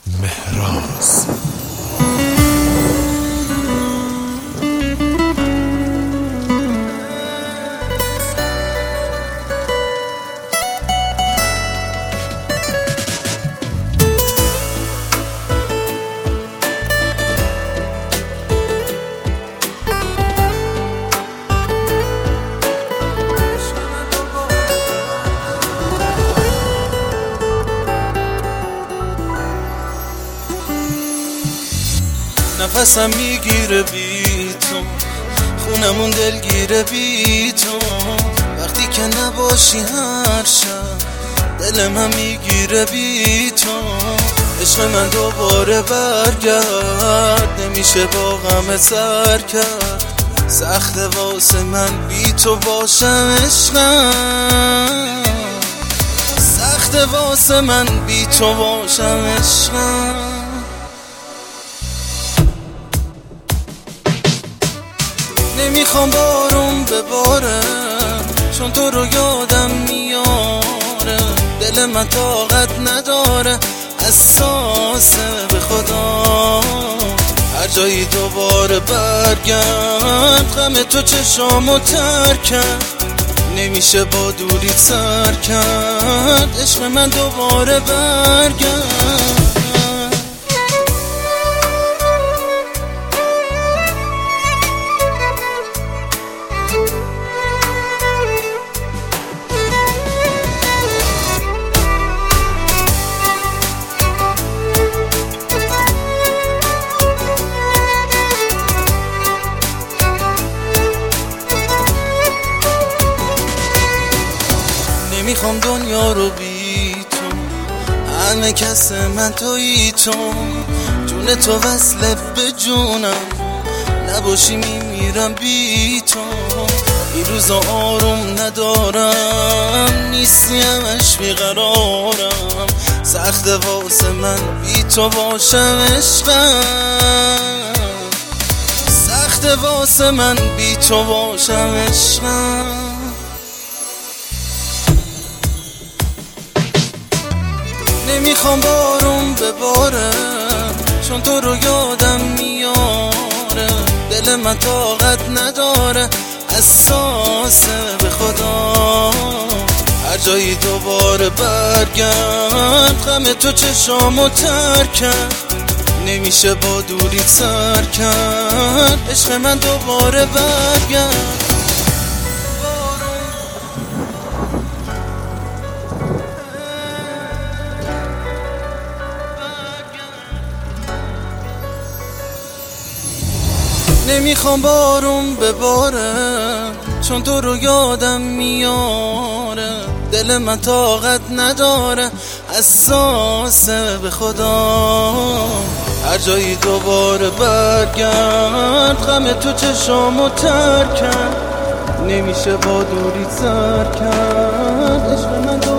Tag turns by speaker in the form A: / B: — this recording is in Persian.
A: مهراز.
B: نفسم میگیره بی تو، خونمون دلگیره بی تو، وقتی که نباشی هر شب دل من میگیره بی تو. عشق من دوباره برگرد، نمیشه با غم سر کرد، سخت واسه من بی تو باشم عشقم، سخت واسه من بی تو باشم عشقم. نمیخوام بارون بباره چون تو رو یادم میاره، دل من طاقت نداره حساسه به خدا، هر جایی دوباره برگرد، غم تو چشامو تر کرد، نمیشه با دوریت سر کرد، عشق من دوباره برگرد. نمیخوام دنیا رو بی تو، همه کس من تویی تو، جون تو وصله به جونم، نباشی میمیرم بی تو. این روزا آروم ندارم، نیستی همش بیقرارم، سخت واسه من بی تو باشم عشقم، سخت واسه من بی تو باشم عشقم. نمیخوام بارون بباره چون تو رو یادم میاره، دل من طاقت نداره حساسه به خدا، هر جایی دوباره برگرد، غم تو چشامو تر کرد، نمیشه با دوریت سر کرد، عشق من دوباره برگرد. نمیخوام بارون بباره چون تو رو یادم میاره، دل من طاقت نداره حساسه به خدا، هر جایی دوباره برگرد، غم تو چشامو تر کرد، نمیشه با دوریت سر کرد، عشق من